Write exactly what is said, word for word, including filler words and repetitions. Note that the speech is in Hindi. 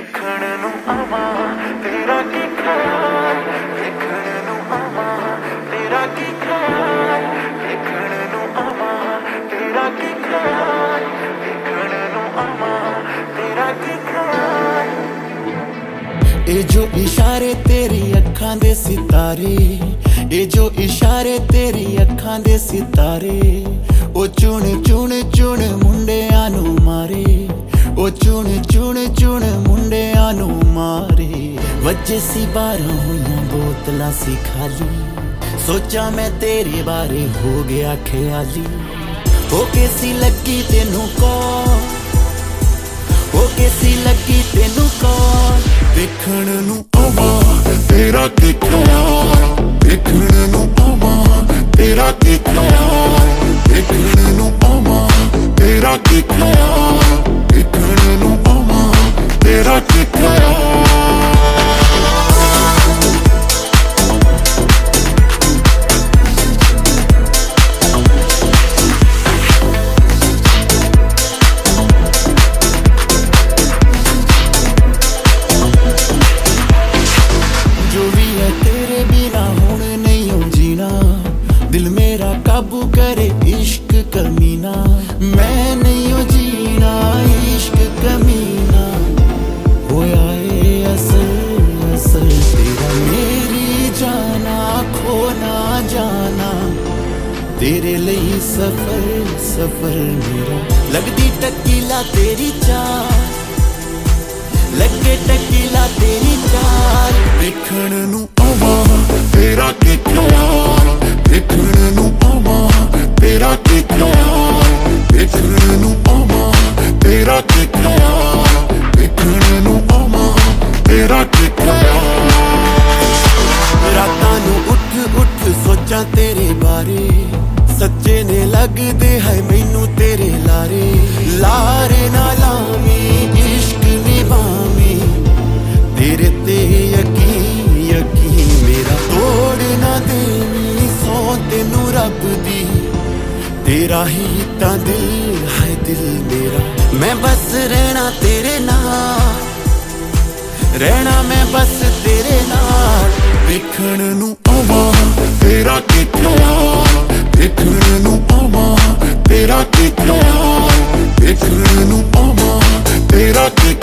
देखण नू आवां तेरा की ख्याल, देखण नू आवां तेरा की ख्याल, देखण नू आवां तेरा की ख्याल, देखण नू आवां तेरा की ख्याल। ए जो इशारे तेरी अखां दे सितारे, ए जो इशारे तेरी अखां दे सितारे, ओ चुन चुन चुन मुंडियां नू मारे, ओ चुन चुन चुन मुंडियां नू मारे। वजे सी बारह होइयां बोतलां सी खाली, सोचा मैं तेरे बारे हो गया ख्याली। हो कैसी लगी तेनू कौन, हो कैसी लगी तेनू कौन, देखण नू आवां तेरा की ख्याल, देखण नू आवां तेरा की ख्याल, देखण नू आवां तेरा की ख्याल, देखण नू आवां तेरा की ख्याल। दिल मेरा काबू करे इश्क कमीना, मैं नहीं हो जीना इश्क कमीना। होया ए असल असल तेरा मेरी जाना, खो ना जाना तेरे लिए सफर सफर मेरा। लगदी टकीला तेरी चाल, लगे टकीला तेरी चाल, देखण नू आवां तेरा की ख्याल, देखण नू आवां तेरा की ख्याल, देखण नू आवां तेरा की ख्याल, देखण नू आवां तेरा की ख्याल। रातां नू उठ उठ सोचां तेरे बारे, सच्चे ने लगदे है मैनू तेरे लारे। लारे ना लावी इश्क निभावी, तेरे ते यकीन यकीन मेरा तोड़ ना देवी सौ तेनू रब दी। तेरा ही ता दिल है दिल मेरा, मैं बस रहना तेरे नाल, रहना मैं बस तेरे नाल। देखण नू आवां तेरा की ख्याल, देखण नू आवां तेरा की ख्याल, देखण नू आवां तेरा की